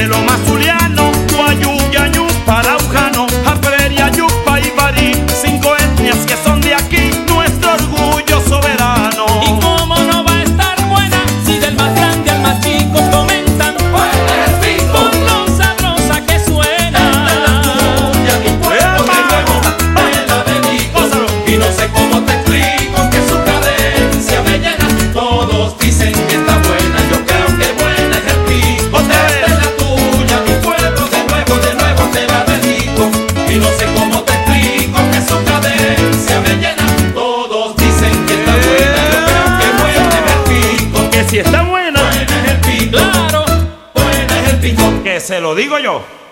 de lo más zuliano, Guayú, Yañú, Paraujano, Jafreria, Yupa y Barí, 5 etnias que son de aquí, nuestro orgullo soberano. ¿Y cómo no va a estar buena si del más grande al más chico comentan? Buena es el pico, con lo sabrosa que suena. tuya, mi pueblo de nuevo me la dedico. Y no sé cómo te explico que su cadencia me llena. Todos dicen que está buena, yo creo que buena es el pico. Esta es la tuya, mi pueblo de nuevo te la dedico. Y no sé cómo te explico que su cadencia me llena. Todos dicen que está buena, yo creo que buena es el pico. Que si está buena, Buena es el pico, Claro, buena es el pico. que se lo digo yo.